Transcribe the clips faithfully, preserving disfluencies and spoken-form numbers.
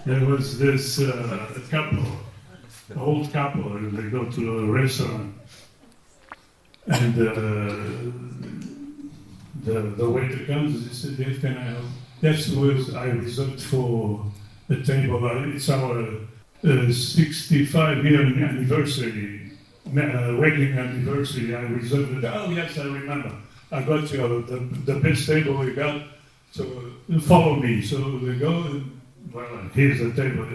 There was this uh, couple, an old couple, and they go to a restaurant, and uh, the the waiter comes and he said, "Yes, can I help?" That's what I reserved for the table. Uh, It's our uh, sixty-five year anniversary, uh, wedding anniversary. I reserved it. Oh yes, I remember. I got you the, the best table we got. So uh, follow me. So they go. And, well, here's the table.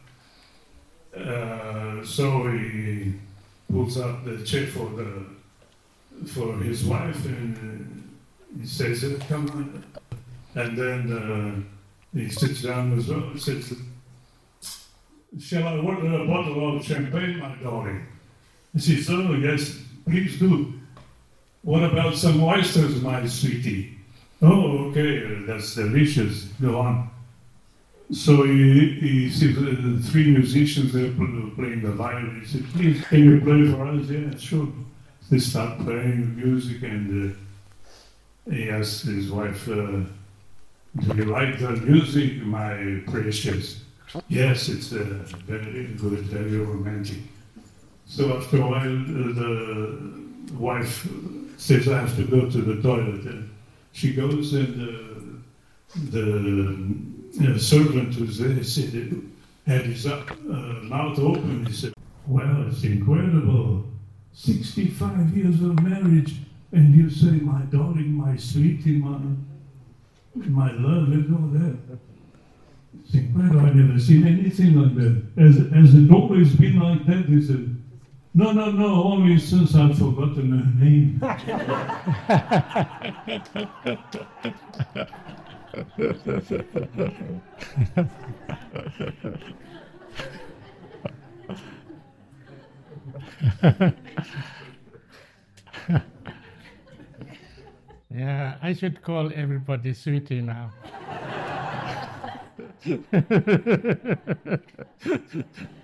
Uh, so he pulls up the chair for the for his wife, and uh, he says, uh, "Come on." And then uh, he sits down as well. He says, "Shall I order a bottle of champagne, my darling?" He says, "Oh yes, please do. What about some oysters, my sweetie?" "Oh, okay, that's delicious. Go on." So he, he sees uh, three musicians there playing the violin. He said, "Please, can you play for us?" "Yeah, sure." They start playing music, and uh, he asks his wife, uh, "Do you like the music, my precious?" "Yes, it's uh, very good, very romantic." So after a while, uh, the wife says, "I have to go to the toilet." And she goes, and uh, the uh, servant who's there said, had his uh, mouth open. He said, "Well, it's incredible. sixty-five years of marriage, and you say, 'My darling, my sweetie, my, my love,' and all that. It's incredible. I've never seen anything like that. Has, has it always been like that?" He said, "No, no, no, only since I've forgotten her name." Yeah, I should call everybody sweetie now.